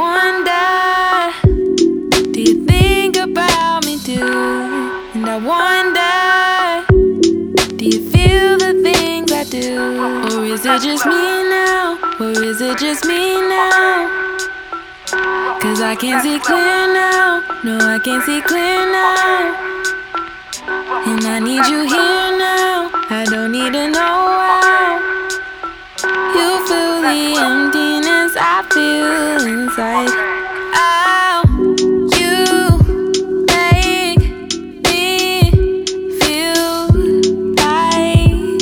wonder, do you think about me too? And I wonder, do you feel the things I do? Or is it just me now? Or is it just me now? 'Cause I can't see clear now. No, I can't see clear now. And I need you here now. I don't need to know how you feel the emptiness I feel inside. Oh, you make me feel like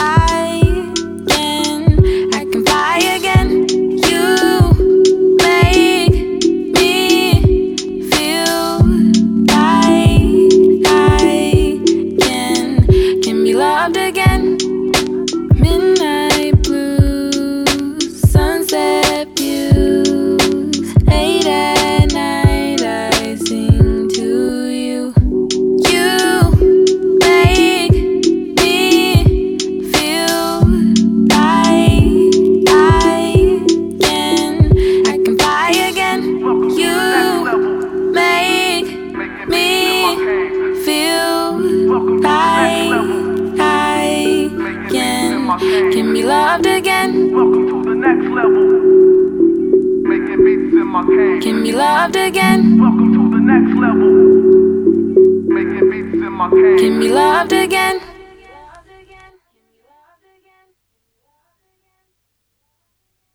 I can fly again. You make me feel like I can be loved again. Midnight blues, sunset views. Late at night I sing to you. You make me feel like I can fly again. You make me feel like can be loved again. Welcome to the next level. Making beats in my cane. Can be loved again. Welcome to the next level. Making beats in my cane. Can be loved again.